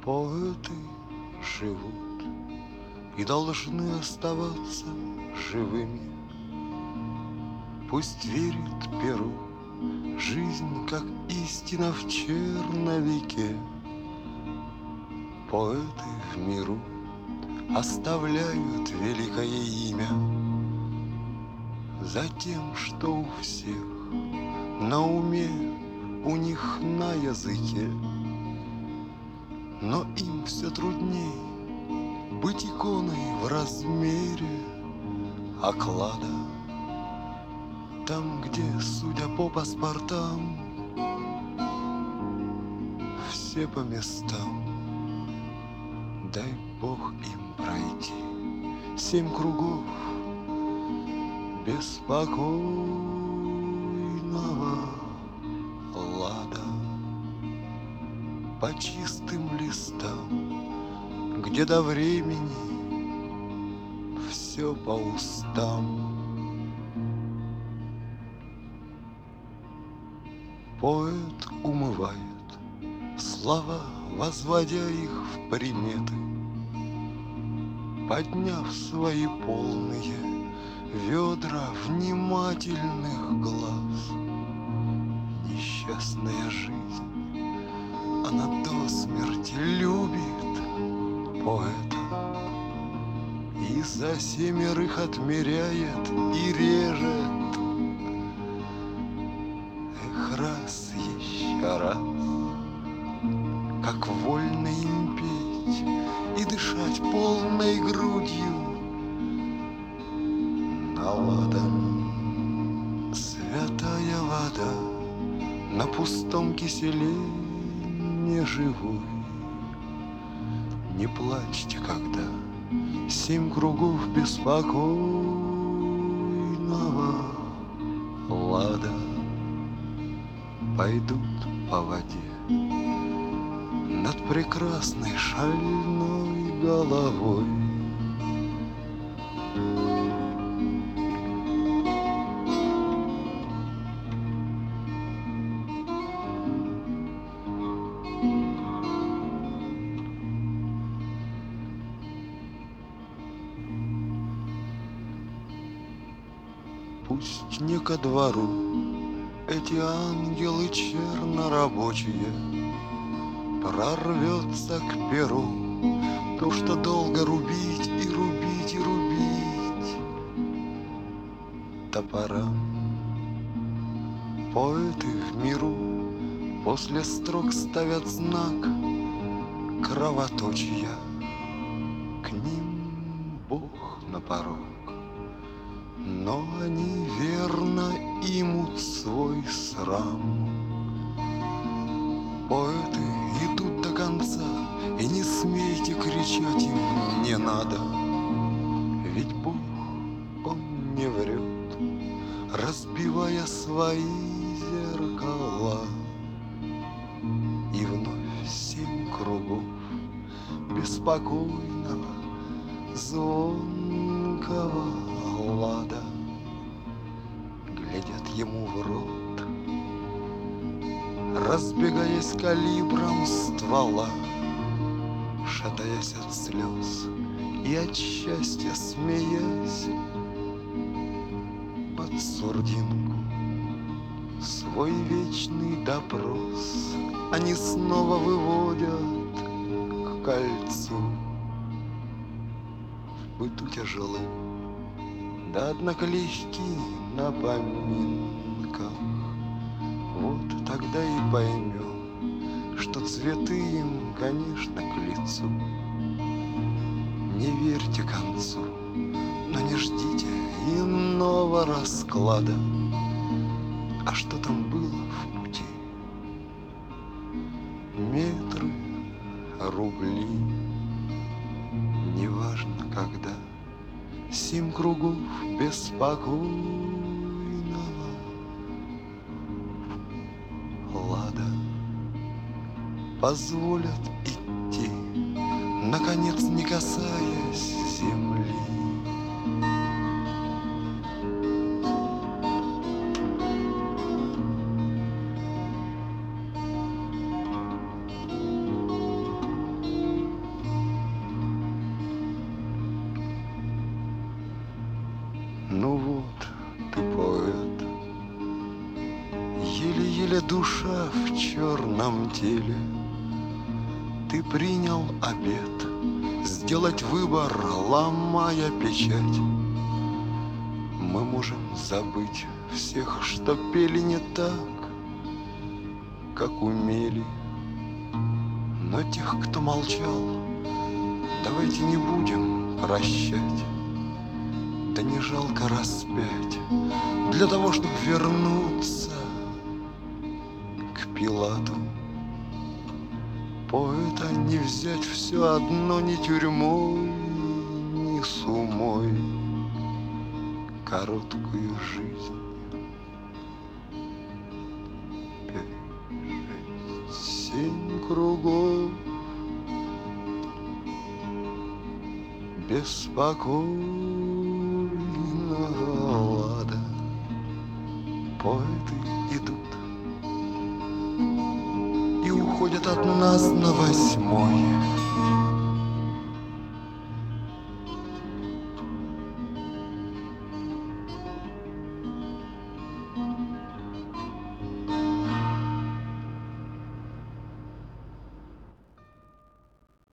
Поэты живут и должны оставаться живыми. Пусть верит перу, жизнь, как истина в черновике. Поэты в миру оставляют великое имя за тем, что у всех на уме, у них на языке. Но им все трудней быть иконой в размере оклада. Там, где, судя по паспортам, все по местам. Дай Бог им пройти 7 кругов беспокойного лада по чистым листам, где до времени все по устам. Поэт умывает слова, возводя их в приметы, подняв свои полные ведра внимательных глаз. Несчастная жизнь, она до смерти любит поэта и за 7 отмеряет и режет. Эх, раз еще раз, как вольно им петь и дышать полной грудью наладан. Святая вода на пустом киселе не живой. Не плачьте, когда 7 кругов беспокойного лада пойдут по воде над прекрасной шальной головой. Пусть не ко двору эти ангелы чернорабочие, прорвется к перу то, что долго рубить и рубить и рубить топорам. Поэты в миру после строк ставят знак кровоточия. К ним Бог на порог, но они верно имут свой срам. Поэты идут до конца, и не смейте кричать им «не надо». Ведь Бог, Он не врет, разбивая свои зеркала. И вновь 7 кругов беспокойного звонкого лада глядят ему в рот, разбегаясь калибром ствола, шатаясь от слез и от счастья смеясь под сурдинку свой вечный допрос они снова выводят к кольцу. В быту тяжелы, да однако легки на поминках. Вот тогда и поймем, что цветы им, конечно, к лицу. Не верьте концу, но не ждите иного расклада. А что там было в пути? Метры, рубли, неважно когда. 7 кругов беспокойного лада позволят идти, наконец не касаясь земли. Ну вот ты поэт, еле-еле душа в черном теле. Ты принял обет сделать выбор, ломая печать. Мы можем забыть всех, что пели не так, как умели. Но тех, кто молчал, давайте не будем прощать. Да не жалко распять для того, чтобы вернуться к Пилату. Поэта не взять все одно ни тюрьмой, ни сумой. Короткую жизнь 5-6-7 кругов беспокойного лада. Поэты идут и уходят от нас на 8-й.